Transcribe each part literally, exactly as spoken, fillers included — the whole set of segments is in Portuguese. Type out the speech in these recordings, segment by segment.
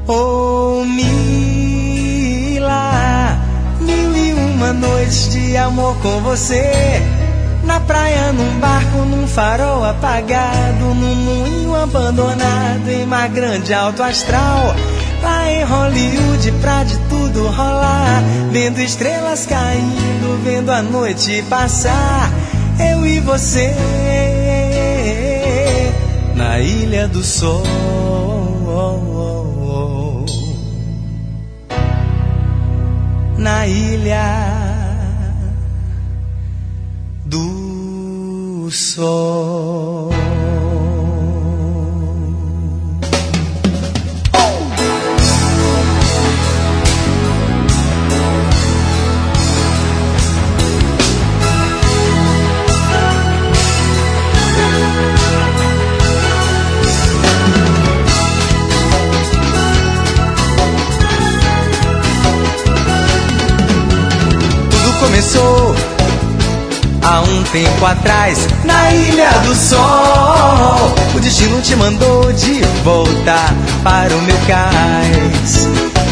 Oh, Mila, mil e uma noites de amor com você. Na praia, num barco, num farol apagado, num moinho abandonado, em mar grande, alto astral. Lá em Hollywood, pra de tudo rolar, vendo estrelas caindo, vendo a noite passar. Eu e você, na Ilha do Sol. Na Ilha do Sol. Começou há um tempo atrás, na Ilha do Sol. O destino te mandou de volta para o meu cais.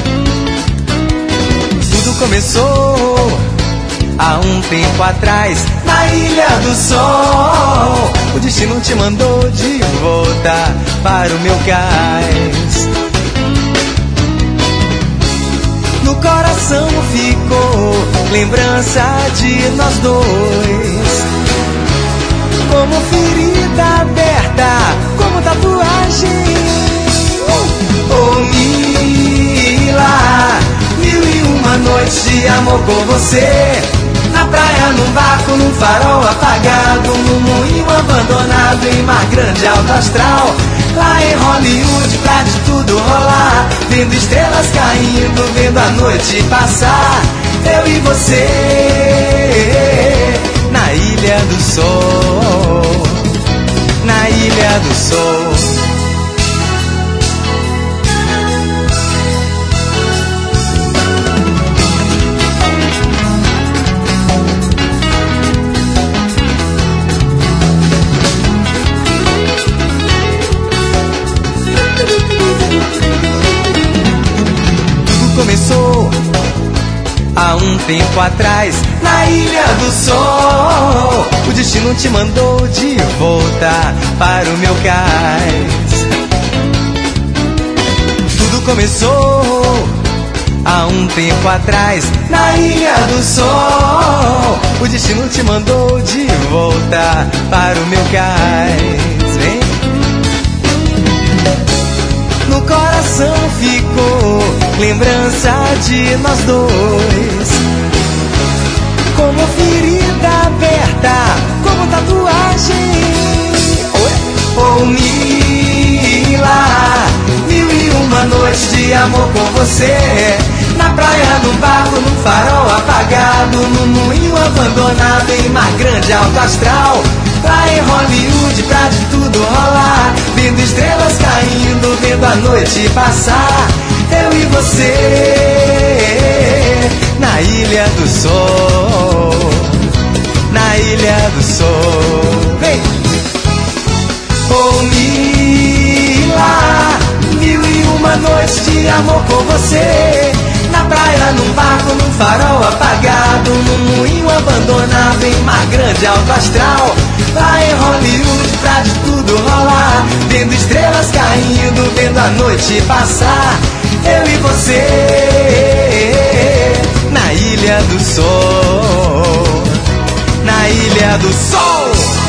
Tudo começou há um tempo atrás, na Ilha do Sol. O destino te mandou de volta para o meu cais. No coração ficou lembrança de nós dois, como ferida aberta, como tatuagem. Oh, Mila, mil e uma noites de amor com você. Na praia, num barco, num farol apagado, num moinho abandonado, em mar grande, alto astral. Lá em Hollywood, pra de tudo rolar, vendo estrelas caindo, vendo a noite passar. Eu e você, na Ilha do Sol. Na Ilha do Sol. Começou há um tempo atrás, na Ilha do Sol. O destino te mandou de volta para o meu cais. Tudo começou há um tempo atrás, na Ilha do Sol. O destino te mandou de volta para o meu cais. Vem. No coração ficou lembrança de nós dois, como ferida aberta, como tatuagem. Oh, Mila, mil e uma noites de amor com você. Na praia, num barco, num farol apagado, num moinho abandonado, em mar grande, alto astral. Lá em Hollywood, pra de tudo rolar, vendo estrelas caindo, vendo a noite passar. Eu e você, na Ilha do Sol. Na Ilha do Sol. Vem! Oh, Mila, mil e uma noites de amor com você. Na praia, num barco, num farol apagado, num moinho abandonado, em mar grande, alto astral. Lá em Hollywood, pra de tudo rolar, vendo estrelas caindo, vendo a noite passar. Eu e você, na Ilha do Sol. Na Ilha do Sol.